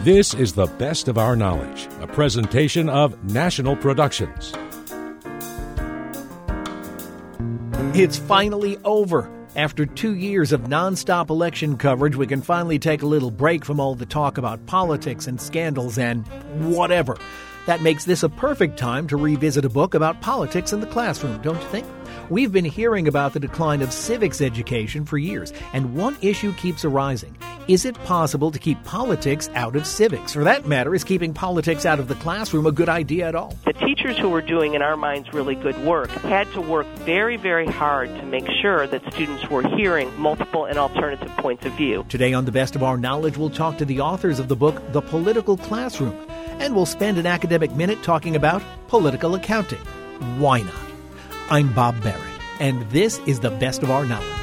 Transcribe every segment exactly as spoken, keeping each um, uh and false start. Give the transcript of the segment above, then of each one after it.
This is The Best of Our Knowledge, a presentation of National Productions. It's finally over. After two years of nonstop election coverage, we can finally take a little break from all the talk about politics and scandals and whatever. That makes this a perfect time to revisit a book about politics in the classroom, don't you think? We've been hearing about the decline of civics education for years, and one issue keeps arising. Is it possible to keep politics out of civics? For that matter, is keeping politics out of the classroom a good idea at all? The teachers who were doing, in our minds, really good work had to work very, very hard to make sure that students were hearing multiple and alternative points of view. Today on The Best of Our Knowledge, we'll talk to the authors of the book, The Political Classroom, and we'll spend an academic minute talking about political accounting. Why not? I'm Bob Barrett, and this is The Best of Our Knowledge.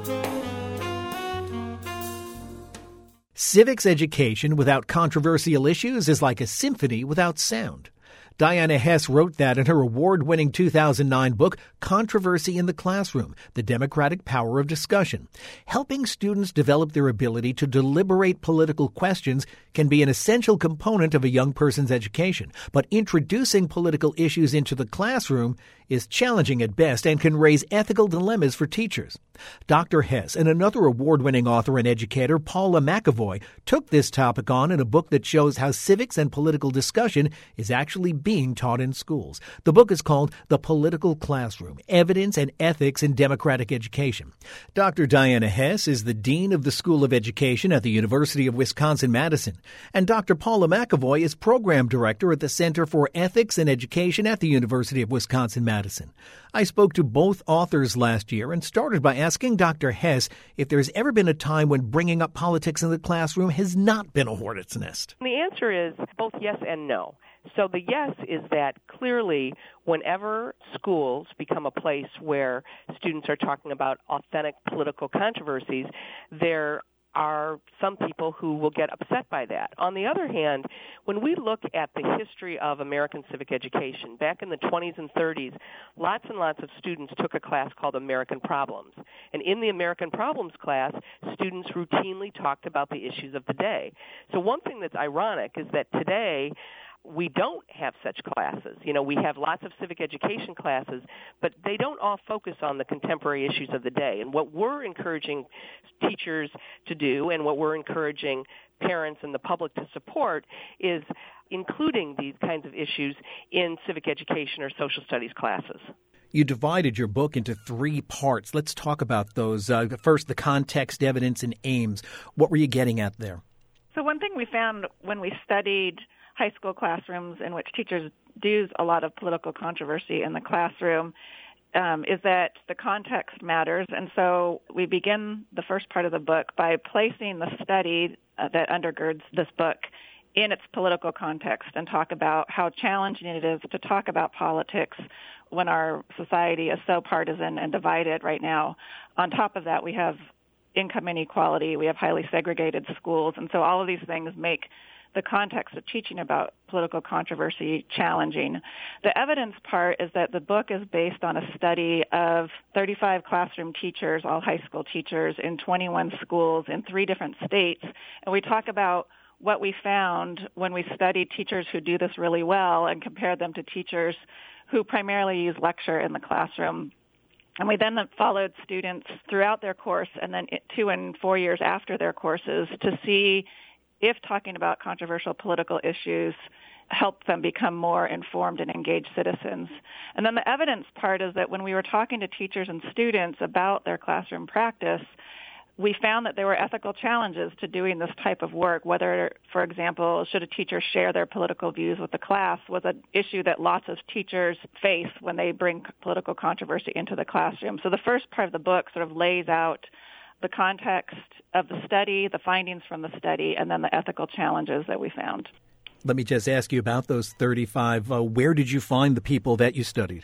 Civics education without controversial issues is like a symphony without sound. Diana Hess wrote that in her award-winning two thousand nine book, Controversy in the Classroom, The Democratic Power of Discussion. Helping students develop their ability to deliberate political questions can be an essential component of a young person's education, but introducing political issues into the classroom is challenging at best and can raise ethical dilemmas for teachers. Doctor Hess and another award-winning author and educator, Paula McAvoy, took this topic on in a book that shows how civics and political discussion is actually being taught in schools. The book is called The Political Classroom, Evidence and Ethics in Democratic Education. Doctor Diana Hess is the Dean of the School of Education at the University of Wisconsin-Madison, and Doctor Paula McAvoy is Program Director at the Center for Ethics and Education at the University of Wisconsin-Madison. I spoke to both authors last year and started by asking Doctor Hess if there's ever been a time when bringing up politics in the classroom has not been a hornet's nest. The answer is both yes and no. So the yes is that clearly whenever schools become a place where students are talking about authentic political controversies, there are some people who will get upset by that. On the other hand, when we look at the history of American civic education, back in the twenties and thirties, lots and lots of students took a class called American Problems. And in the American Problems class, students routinely talked about the issues of the day. So one thing that's ironic is that today, we don't have such classes. You know, we have lots of civic education classes, but they don't all focus on the contemporary issues of the day. And what we're encouraging teachers to do and what we're encouraging parents and the public to support is including these kinds of issues in civic education or social studies classes. You divided your book into three parts. Let's talk about those. Uh, first, the context, evidence, and aims. What were you getting at there? So one thing we found when we studied high school classrooms in which teachers do a lot of political controversy in the classroom um, is that the context matters. And so we begin the first part of the book by placing the study uh, that undergirds this book in its political context and talk about how challenging it is to talk about politics when our society is so partisan and divided right now. On top of that, we have income inequality, we have highly segregated schools, and so all of these things make the context of teaching about political controversy challenging. The evidence part is that the book is based on a study of thirty-five classroom teachers, all high school teachers, in twenty-one schools in three different states. And we talk about what we found when we studied teachers who do this really well and compared them to teachers who primarily use lecture in the classroom. And we then followed students throughout their course and then two and four years after their courses to see if talking about controversial political issues help them become more informed and engaged citizens. And then the evidence part is that when we were talking to teachers and students about their classroom practice, we found that there were ethical challenges to doing this type of work, whether, for example, should a teacher share their political views with the class was an issue that lots of teachers face when they bring political controversy into the classroom. So the first part of the book sort of lays out the context of the study, the findings from the study, and then the ethical challenges that we found. Let me just ask you about those thirty-five. Uh, where did you find the people that you studied?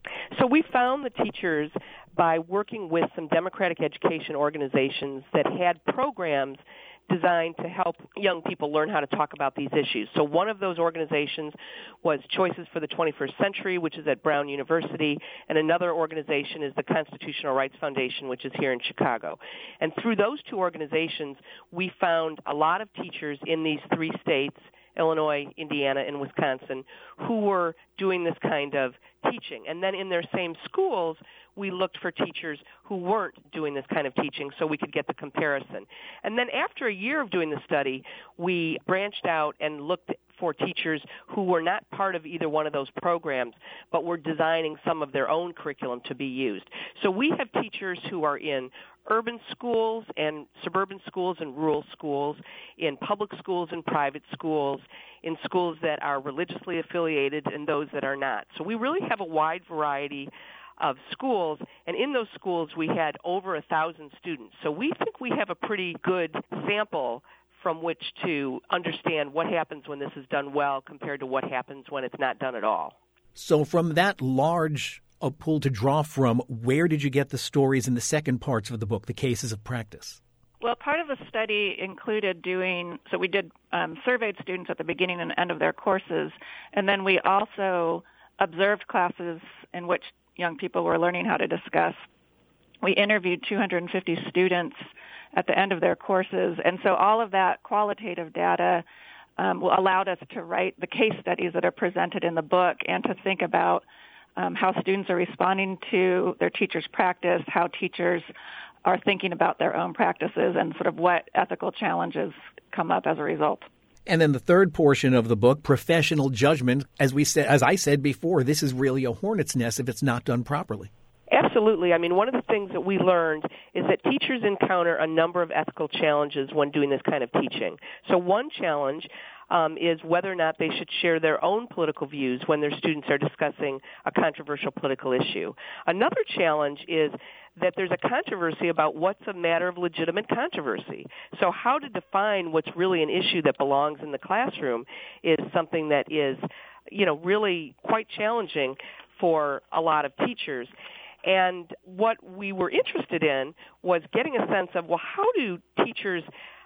So we found the teachers by working with some democratic education organizations that had programs designed to help young people learn how to talk about these issues. So one of those organizations was Choices for the twenty-first Century, which is at Brown University, and another organization is the Constitutional Rights Foundation, which is here in Chicago. And through those two organizations, we found a lot of teachers in these three states, Illinois, Indiana, and Wisconsin, who were doing this kind of teaching. And then in their same schools, we looked for teachers who weren't doing this kind of teaching so we could get the comparison. And then after a year of doing the study, we branched out and looked for teachers who were not part of either one of those programs, but were designing some of their own curriculum to be used. So we have teachers who are in urban schools and suburban schools and rural schools, in public schools and private schools, in schools that are religiously affiliated and those that are not. So we really have a wide variety of schools, and in those schools we had over a thousand students. So we think we have a pretty good sample from which to understand what happens when this is done well compared to what happens when it's not done at all. So from that large a pool to draw from, where did you get the stories in the second parts of the book, the cases of practice? Well, part of the study included doing, so we did um, surveyed students at the beginning and end of their courses, and then we also observed classes in which young people were learning how to discuss. We interviewed two hundred fifty students at the end of their courses, and so all of that qualitative data um, allowed us to write the case studies that are presented in the book and to think about um, how students are responding to their teachers' practice, how teachers are thinking about their own practices, and sort of what ethical challenges come up as a result. And then the third portion of the book, professional judgment, as we said, as I said before, this is really a hornet's nest if it's not done properly. Absolutely. I mean, one of the things that we learned is that teachers encounter a number of ethical challenges when doing this kind of teaching. So one challenge um, is whether or not they should share their own political views when their students are discussing a controversial political issue. Another challenge is that there's a controversy about what's a matter of legitimate controversy. So how to define what's really an issue that belongs in the classroom is something that is, you know, really quite challenging for a lot of teachers. And what we were interested in was getting a sense of, well, how do teachers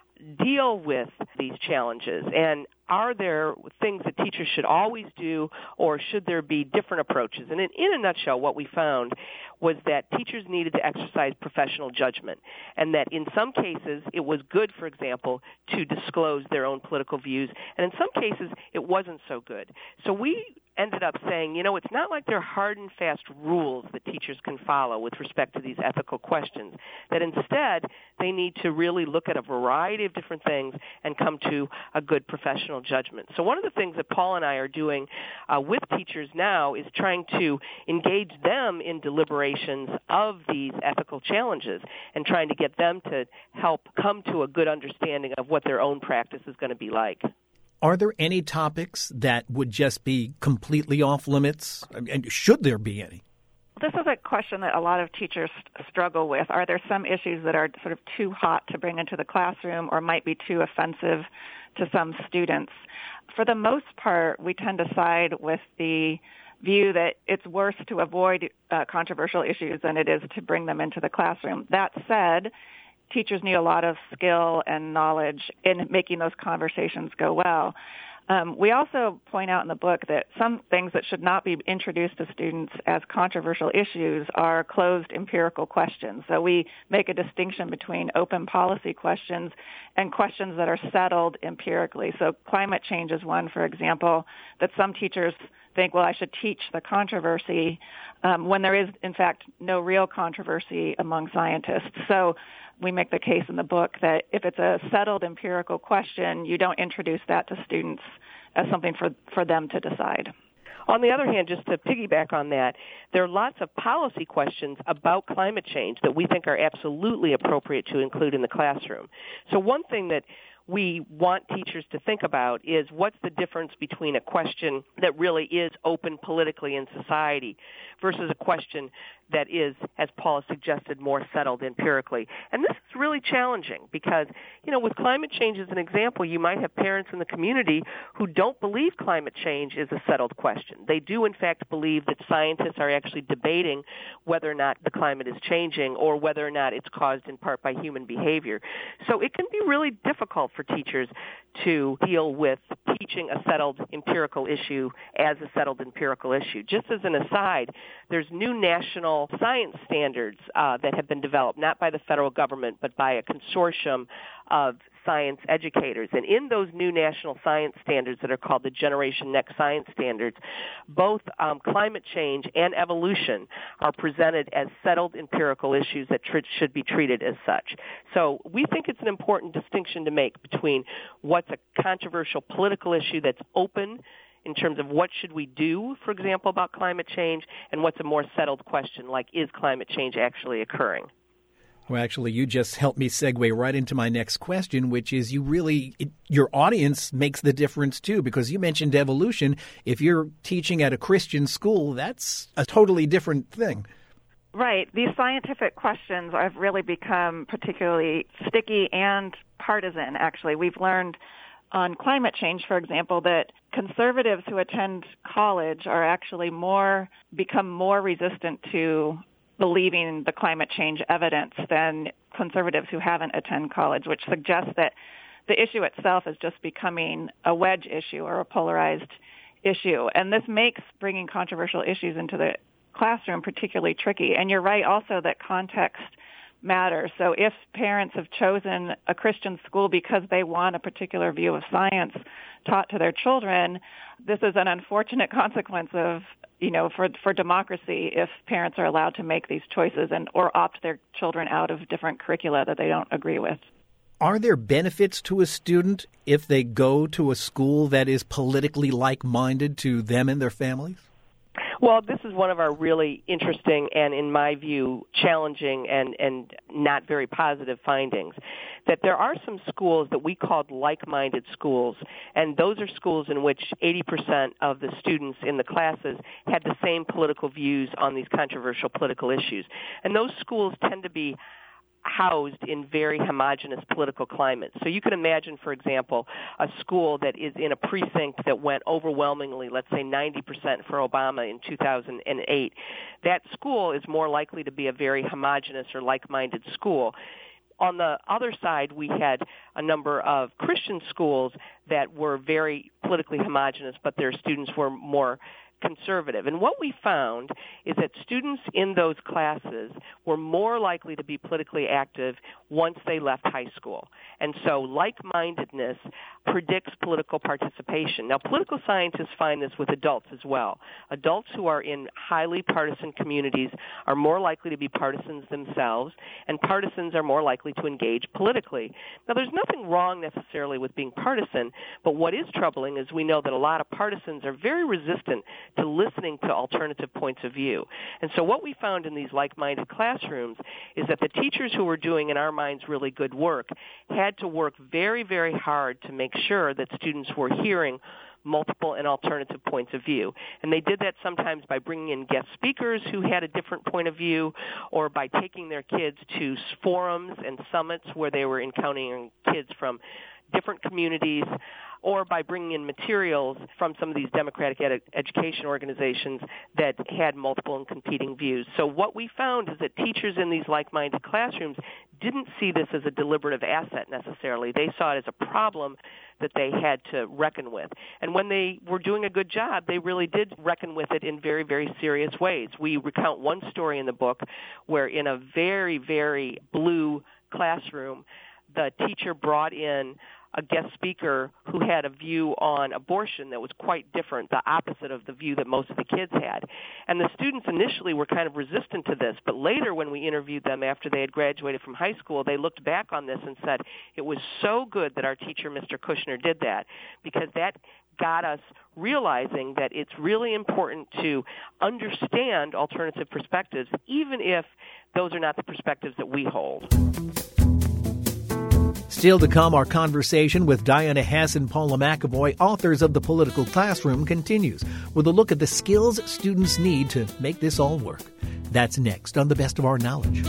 deal with these challenges? And are there things that teachers should always do, or should there be different approaches? And in, in a nutshell, what we found was that teachers needed to exercise professional judgment, and that in some cases it was good, for example, to disclose their own political views, and in some cases it wasn't so good. So we ended up saying, you know, it's not like there are hard and fast rules that teachers can follow with respect to these ethical questions, that instead they need to really look at a variety of different things and come to a good professional judgment. So one of the things that Paul and I are doing uh, with teachers now is trying to engage them in deliberations of these ethical challenges and trying to get them to help come to a good understanding of what their own practice is going to be like. Are there any topics that would just be completely off limits? And should there be any? This is a question that a lot of teachers struggle with. Are there some issues that are sort of too hot to bring into the classroom or might be too offensive to some students? For the most part, we tend to side with the view that it's worse to avoid uh, controversial issues than it is to bring them into the classroom. That said, teachers need a lot of skill and knowledge in making those conversations go well. Um, we also point out in the book that some things that should not be introduced to students as controversial issues are closed empirical questions. So we make a distinction between open policy questions and questions that are settled empirically. So climate change is one, for example, that some teachers think, well, I should teach the controversy um, when there is, in fact, no real controversy among scientists. So we make the case in the book that if it's a settled empirical question, you don't introduce that to students as something for, for them to decide. On the other hand, just to piggyback on that, there are lots of policy questions about climate change that we think are absolutely appropriate to include in the classroom. So one thing that we want teachers to think about is what's the difference between a question that really is open politically in society versus a question that is, as Paula suggested, more settled empirically. And this is really challenging because, you know, with climate change as an example, you might have parents in the community who don't believe climate change is a settled question. They do, in fact, believe that scientists are actually debating whether or not the climate is changing or whether or not it's caused in part by human behavior. So it can be really difficult for teachers to deal with teaching a settled empirical issue as a settled empirical issue. Just as an aside, there's new national science standards uh, that have been developed, not by the federal government, but by a consortium of science educators. And in those new national science standards that are called the Generation Next Science Standards, both um, climate change and evolution are presented as settled empirical issues that tr- should be treated as such. So we think it's an important distinction to make between what's a controversial political issue that's open in terms of what should we do, for example, about climate change, and what's a more settled question like, is climate change actually occurring? Well, actually, you just helped me segue right into my next question, which is you really, it, your audience makes the difference, too, because you mentioned evolution. If you're teaching at a Christian school, that's a totally different thing. Right. These scientific questions have really become particularly sticky and partisan, actually. We've learned on climate change, for example, that conservatives who attend college are actually more, become more resistant to believing the climate change evidence than conservatives who haven't attended college, which suggests that the issue itself is just becoming a wedge issue or a polarized issue. And this makes bringing controversial issues into the classroom particularly tricky. And you're right also that context matters. So if parents have chosen a Christian school because they want a particular view of science taught to their children, this is an unfortunate consequence of, you know, for for democracy if parents are allowed to make these choices and or opt their children out of different curricula that they don't agree with. Are there benefits to a student if they go to a school that is politically like-minded to them and their families? Well, this is one of our really interesting and, in my view, challenging and, and not very positive findings, that there are some schools that we called like-minded schools, and those are schools in which eighty percent of the students in the classes had the same political views on these controversial political issues. And those schools tend to be housed in very homogeneous political climates. So you can imagine, for example, a school that is in a precinct that went overwhelmingly, let's say ninety percent for Obama in two thousand eight. That school is more likely to be a very homogeneous or like-minded school. On the other side, we had a number of Christian schools that were very politically homogeneous, but their students were more conservative. And what we found is that students in those classes were more likely to be politically active once they left high school. And so like-mindedness predicts political participation. Now, political scientists find this with adults as well. Adults who are in highly partisan communities are more likely to be partisans themselves, and partisans are more likely to engage politically. Now, there's nothing wrong necessarily with being partisan, but what is troubling is we know that a lot of partisans are very resistant to listening to alternative points of view. And so what we found in these like-minded classrooms is that the teachers who were doing, in our minds, really good work had to work very, very hard to make sure that students were hearing multiple and alternative points of view. And they did that sometimes by bringing in guest speakers who had a different point of view, or by taking their kids to forums and summits where they were encountering kids from different communities, or by bringing in materials from some of these democratic ed- education organizations that had multiple and competing views. So what we found is that teachers in these like-minded classrooms didn't see this as a deliberative asset necessarily. They saw it as a problem that they had to reckon with. And when they were doing a good job, they really did reckon with it in very, very serious ways. We recount one story in the book where in a very, very blue classroom, the teacher brought in a guest speaker who had a view on abortion that was quite different, the opposite of the view that most of the kids had. And the students initially were kind of resistant to this, but later when we interviewed them after they had graduated from high school, they looked back on this and said, it was so good that our teacher, Mister Kushner, did that, because that got us realizing that it's really important to understand alternative perspectives, even if those are not the perspectives that we hold. Still to come, our conversation with Diana Hess and Paula McAvoy, authors of The Political Classroom, continues with a look at the skills students need to make this all work. That's next on The Best of Our Knowledge.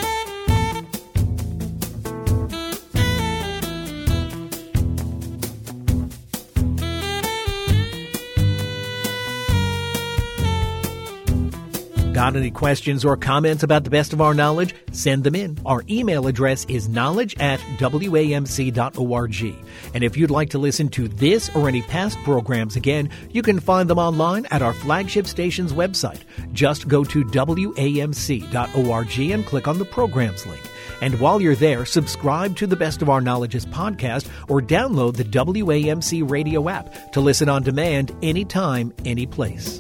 Got any questions or comments about The Best of Our Knowledge? Send them in. Our email address is knowledge at w a m c dot org. And if you'd like to listen to this or any past programs again, you can find them online at our flagship station's website. Just go to w a m c dot org and click on the programs link. And while you're there, subscribe to the Best of Our Knowledge's podcast or download the W A M C radio app to listen on demand anytime, any place.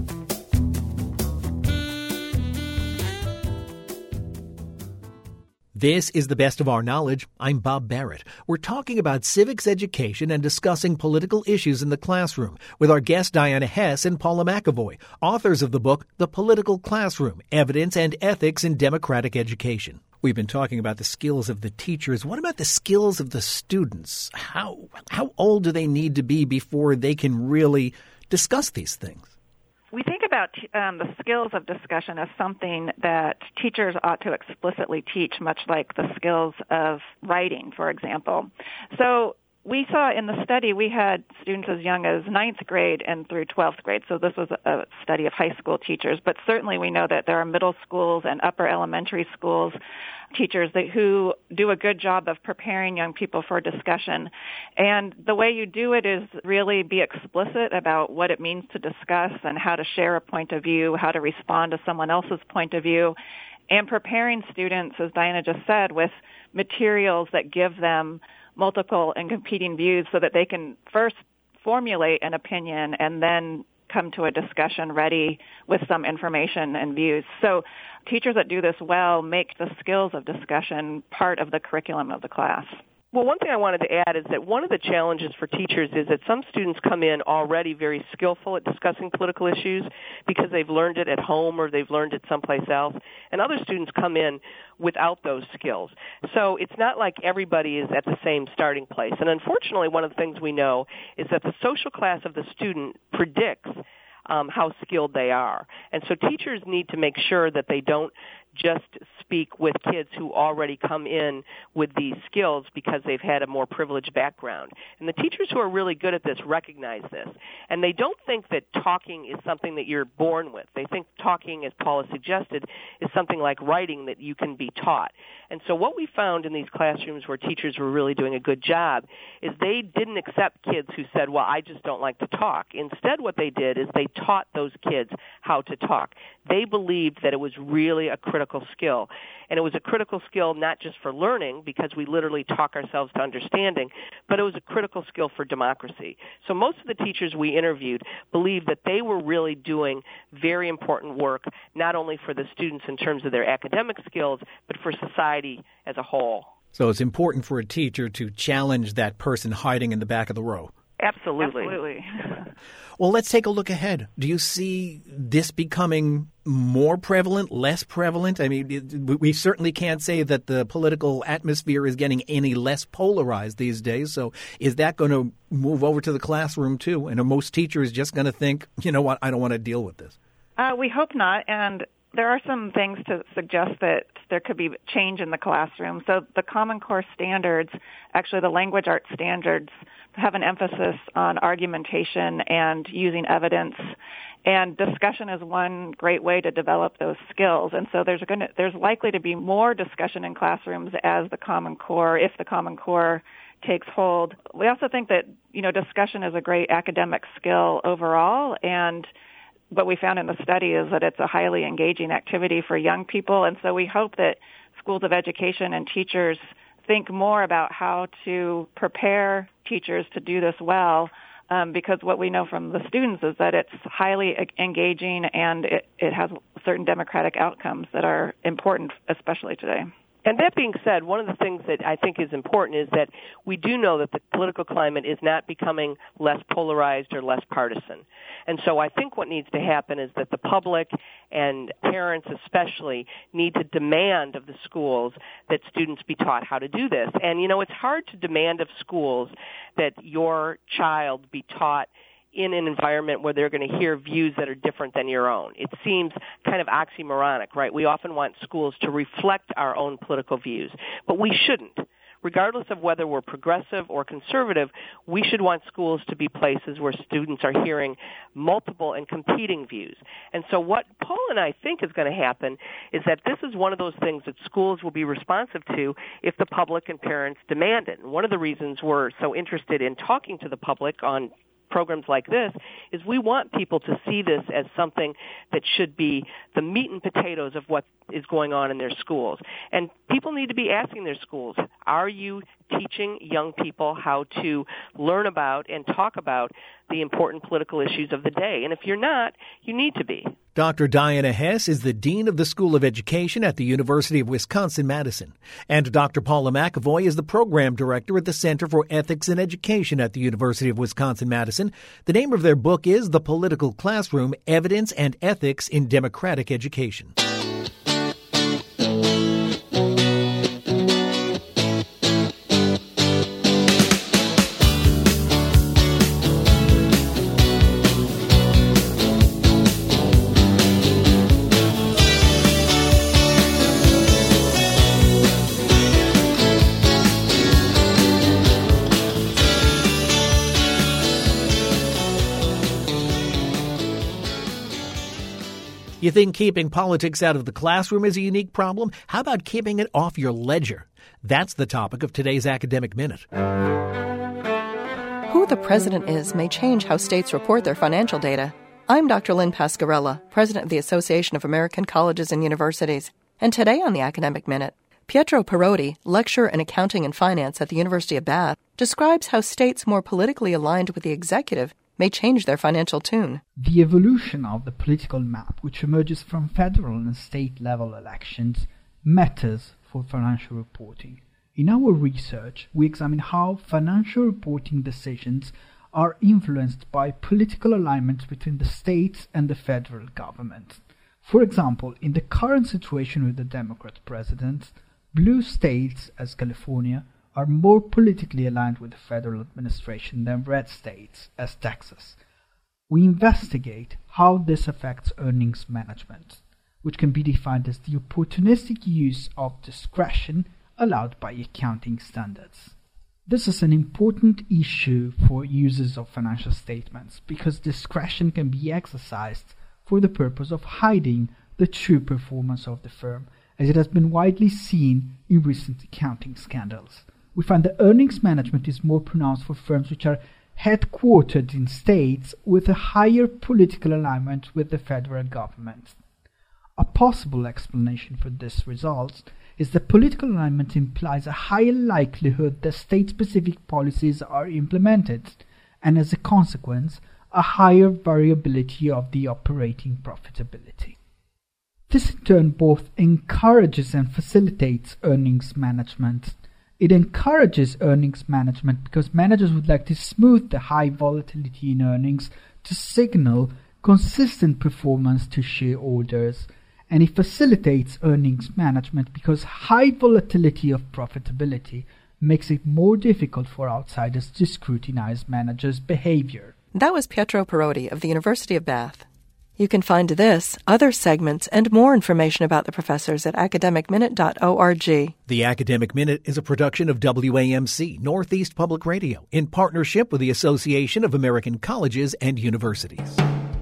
This is The Best of Our Knowledge. I'm Bob Barrett. We're talking about civics education and discussing political issues in the classroom with our guests Diana Hess and Paula McAvoy, authors of the book The Political Classroom, Evidence and Ethics in Democratic Education. We've been talking about the skills of the teachers. What about the skills of the students? How how old do they need to be before they can really discuss these things? We think about um, the skills of discussion as something that teachers ought to explicitly teach, much like the skills of writing, for example. So we saw in the study we had students as young as ninth grade and through twelfth grade. So this was a study of high school teachers. But certainly we know that there are middle schools and upper elementary schools teachers that, who do a good job of preparing young people for discussion. And the way you do it is really be explicit about what it means to discuss and how to share a point of view, how to respond to someone else's point of view, and preparing students, as Diana just said, with materials that give them multiple and competing views so that they can first formulate an opinion and then come to a discussion ready with some information and views. So teachers that do this well make the skills of discussion part of the curriculum of the class. Well, one thing I wanted to add is that one of the challenges for teachers is that some students come in already very skillful at discussing political issues because they've learned it at home or they've learned it someplace else, and other students come in without those skills. So it's not like everybody is at the same starting place. And unfortunately, one of the things we know is that the social class of the student predicts um, how skilled they are. And so teachers need to make sure that they don't just speak with kids who already come in with these skills because they've had a more privileged background. And the teachers who are really good at this recognize this. And they don't think that talking is something that you're born with. They think talking, as Paula suggested, is something like writing that you can be taught. And so what we found in these classrooms where teachers were really doing a good job is they didn't accept kids who said, well, I just don't like to talk. Instead, what they did is they taught those kids how to talk. They believed that it was really a critical skill. And it was a critical skill not just for learning, because we literally talk ourselves to understanding, but it was a critical skill for democracy. So most of the teachers we interviewed believed that they were really doing very important work, not only for the students in terms of their academic skills, but for society as a whole. So it's important for a teacher to challenge that person hiding in the back of the row. Absolutely. Absolutely. Well, let's take a look ahead. Do you see this becoming more prevalent, less prevalent? I mean, we certainly can't say that the political atmosphere is getting any less polarized these days. So is that going to move over to the classroom too? And are most teachers just going to think, you know what, I don't want to deal with this? Uh, we hope not. And there are some things to suggest that there could be change in the classroom. So the Common Core standards, actually the language arts standards, have an emphasis on argumentation and using evidence. And discussion is one great way to develop those skills. And so there's going to, there's likely to be more discussion in classrooms as the Common Core, if the Common Core takes hold. We also think that, you know, discussion is a great academic skill overall, and what we found in the study is that it's a highly engaging activity for young people. And so we hope that schools of education and teachers think more about how to prepare teachers to do this well, um, because what we know from the students is that it's highly engaging and it, it has certain democratic outcomes that are important, especially today. And that being said, one of the things that I think is important is that we do know that the political climate is not becoming less polarized or less partisan. And so I think what needs to happen is that the public and parents especially need to demand of the schools that students be taught how to do this. And, you know, it's hard to demand of schools that your child be taught in an environment where they're going to hear views that are different than your own. It seems kind of oxymoronic, right? We often want schools to reflect our own political views, but we shouldn't. Regardless of whether we're progressive or conservative, we should want schools to be places where students are hearing multiple and competing views. And so what Paul and I think is going to happen is that this is one of those things that schools will be responsive to if the public and parents demand it. And one of the reasons we're so interested in talking to the public on programs like this is we want people to see this as something that should be the meat and potatoes of what is going on in their schools. And people need to be asking their schools, are you teaching young people how to learn about and talk about the important political issues of the day? And if you're not, you need to be. Doctor Diana Hess is the Dean of the School of Education at the University of Wisconsin-Madison. And Doctor Paula McAvoy is the Program Director at the Center for Ethics in Education at the University of Wisconsin-Madison. The name of their book is The Political Classroom, Evidence and Ethics in Democratic Education. You think keeping politics out of the classroom is a unique problem? How about keeping it off your ledger? That's the topic of today's Academic Minute. Who the president is may change how states report their financial data. I'm Doctor Lynn Pasquarella, president of the Association of American Colleges and Universities. And today on the Academic Minute, Pietro Parodi, lecturer in accounting and finance at the University of Bath, describes how states more politically aligned with the executive may change their financial tune. The evolution of the political map, which emerges from federal and state-level elections, matters for financial reporting. In our research, we examine how financial reporting decisions are influenced by political alignments between the states and the federal government. For example, in the current situation with the Democrat president, blue states, as California, are more politically aligned with the federal administration than red states, as Texas. We investigate how this affects earnings management, which can be defined as the opportunistic use of discretion allowed by accounting standards. This is an important issue for users of financial statements because discretion can be exercised for the purpose of hiding the true performance of the firm, as it has been widely seen in recent accounting scandals. We find that earnings management is more pronounced for firms which are headquartered in states with a higher political alignment with the federal government. A possible explanation for this result is that political alignment implies a higher likelihood that state-specific policies are implemented, and as a consequence, a higher variability of the operating profitability. This in turn both encourages and facilitates earnings management. It encourages earnings management because managers would like to smooth the high volatility in earnings to signal consistent performance to shareholders. And it facilitates earnings management because high volatility of profitability makes it more difficult for outsiders to scrutinize managers' behavior. That was Pietro Parodi of the University of Bath. You can find this, other segments, and more information about the professors at academic minute dot org. The Academic Minute is a production of W A M C, Northeast Public Radio, in partnership with the Association of American Colleges and Universities.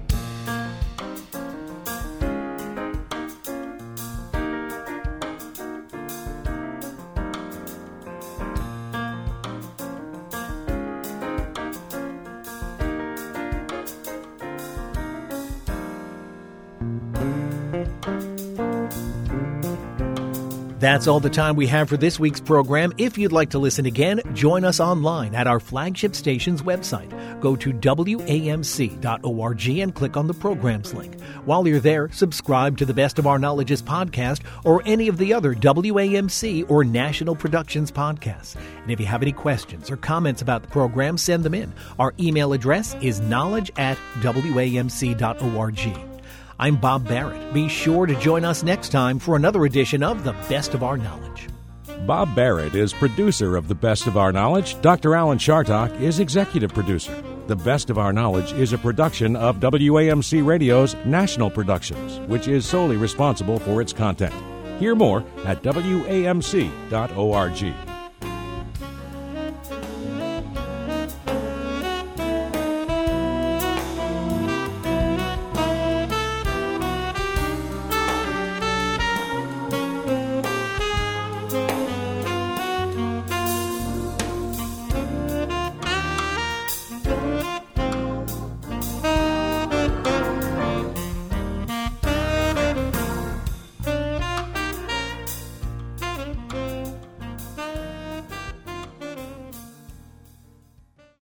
That's all the time we have for this week's program. If you'd like to listen again, join us online at our flagship station's website. Go to W A M C dot org and click on the programs link. While you're there, subscribe to the Best of Our Knowledge's podcast or any of the other W A M C or National Productions podcasts. And if you have any questions or comments about the program, send them in. Our email address is knowledge at W A M C dot org. I'm Bob Barrett. Be sure to join us next time for another edition of The Best of Our Knowledge. Bob Barrett is producer of The Best of Our Knowledge. Doctor Alan Chartock is executive producer. The Best of Our Knowledge is a production of W A M C Radio's National Productions, which is solely responsible for its content. Hear more at W A M C dot org.